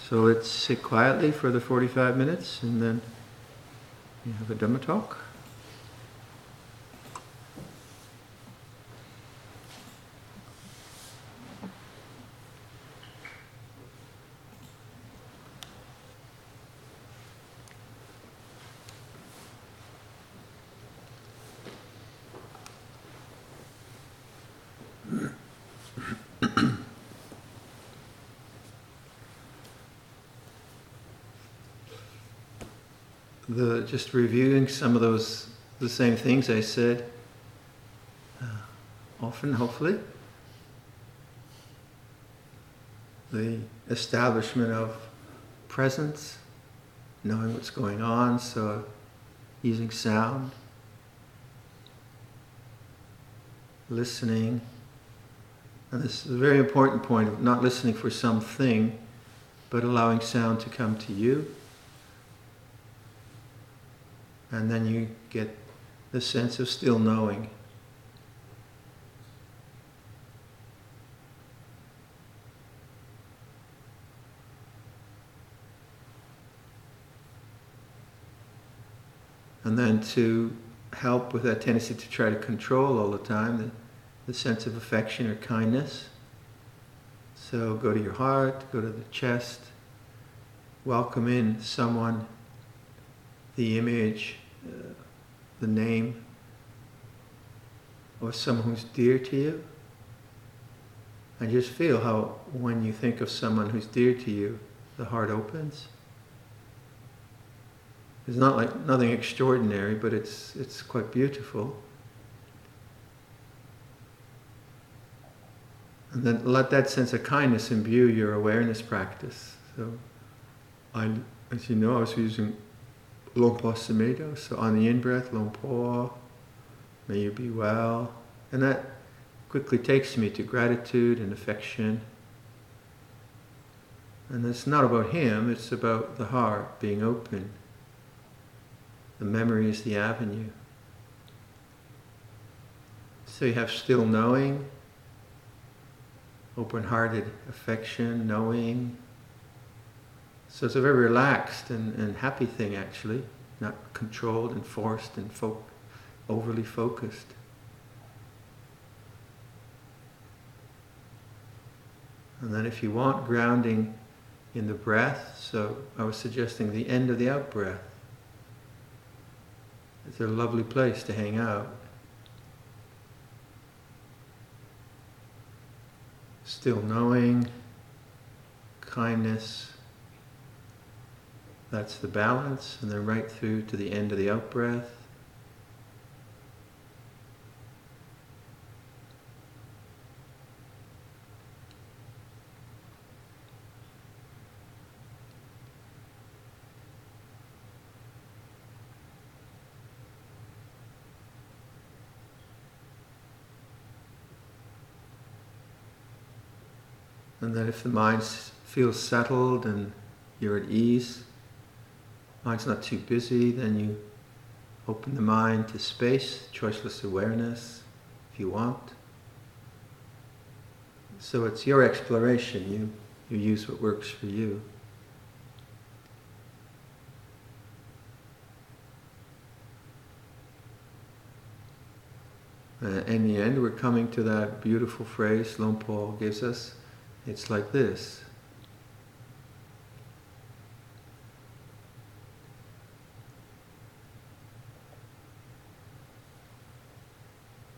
So let's sit quietly for the 45 minutes and then we have a Dhamma talk. Just reviewing some of the same things I said often, hopefully. The establishment of presence, knowing what's going on, so using sound, listening. And this is a very important point of not listening for something, but allowing sound to come to you. And then you get the sense of still knowing. And then to help with that tendency to try to control all the time, the sense of affection or kindness. So go to your heart, go to the chest, welcome in someone, the image, the name of someone who's dear to you. And just feel how when you think of someone who's dear to you, the heart opens. It's not like nothing extraordinary, but it's quite beautiful. And then let that sense of kindness imbue your awareness practice. So, as you know, I was using Longpo Sumedho, so on the in-breath, Longpo, may you be well. And that quickly takes me to gratitude and affection. And it's not about him, it's about the heart being open. The memory is the avenue. So you have still knowing, open-hearted affection, knowing. So it's a very relaxed and happy thing actually, not controlled and forced and overly focused. And then if you want grounding in the breath, so I was suggesting the end of the out-breath. It's a lovely place to hang out. Still knowing, kindness, that's the balance, and then right through to the end of the out-breath. And then if the mind feels settled and you're at ease, mind's not too busy, then you open the mind to space, choiceless awareness, if you want. So it's your exploration, you use what works for you. In the end, we're coming to that beautiful phrase Longpo gives us. It's like this.